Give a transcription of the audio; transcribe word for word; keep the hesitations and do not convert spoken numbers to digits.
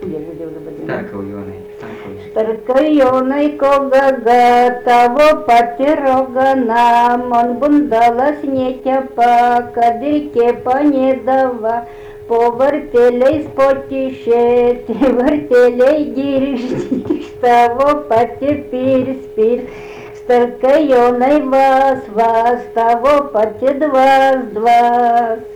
Старкайоной кога того патирога нам, он бундалась не тяпа, кадырке понедава, повертелей спотишет, вертелей дириш, того патепир спир, старкайоной вас, вас, того патедвас, двас.